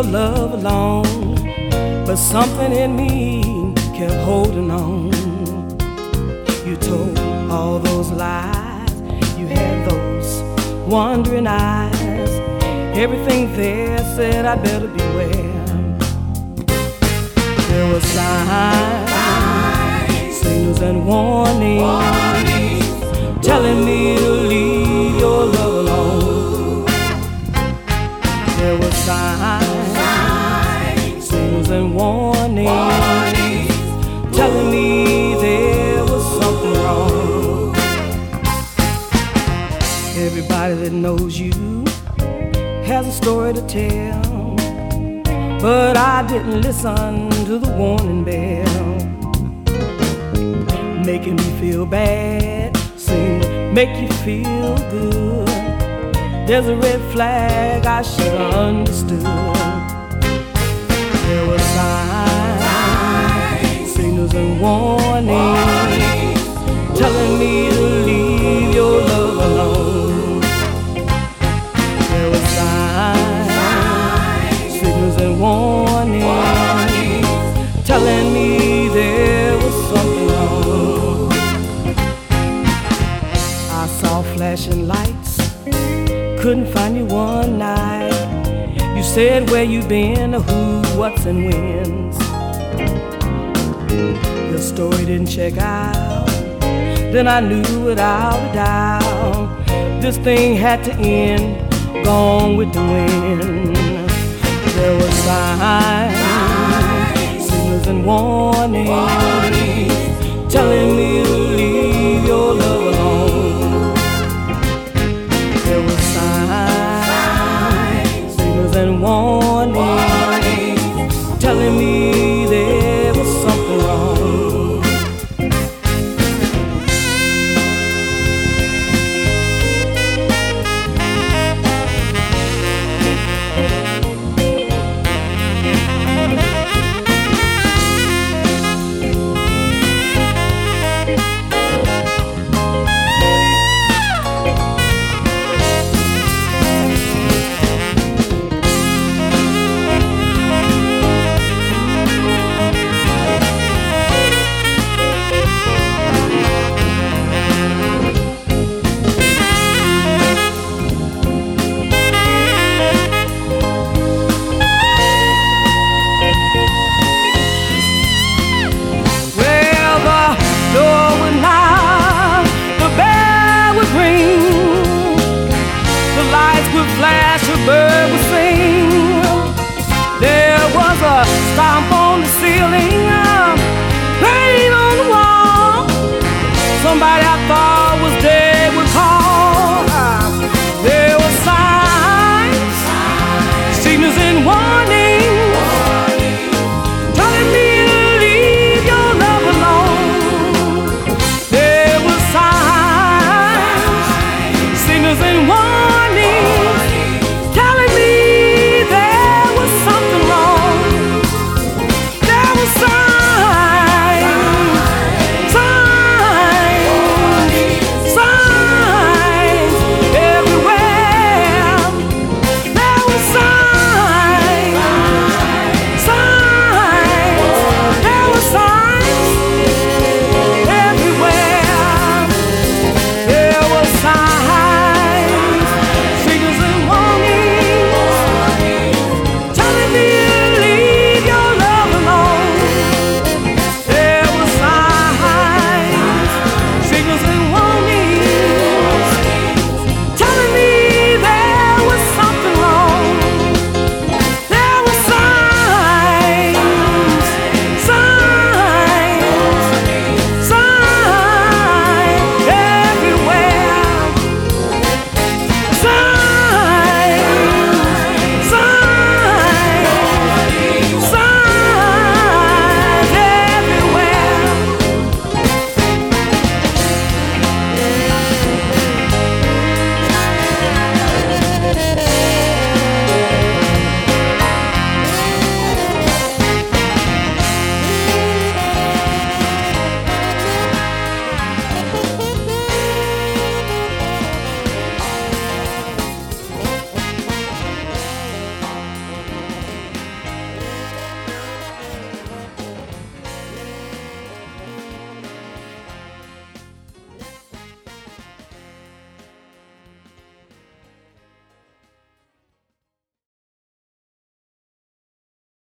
your love alone, but something in me kept holding on. You told all those lies, you had those wandering eyes. Everything there said I'd better beware. There were signs, signals and warnings, telling me to leave your love alone. There were signs, signals and warnings, telling me there was something wrong. Everybody that knows you has a story to tell, but I didn't listen to the warning bell. Making me feel bad seemed to make you feel good. There's a red flag I should have understood. There were signs, signals and warnings, telling me to leave your love alone. There were signs, signals and warnings, telling me there was something wrong. I saw flashing lights, couldn't find you one night. You said where you been, or who, what's and when's. Your story didn't check out, then I knew without a doubt this thing had to end, gone with the wind. There were signs, signals and warnings, telling me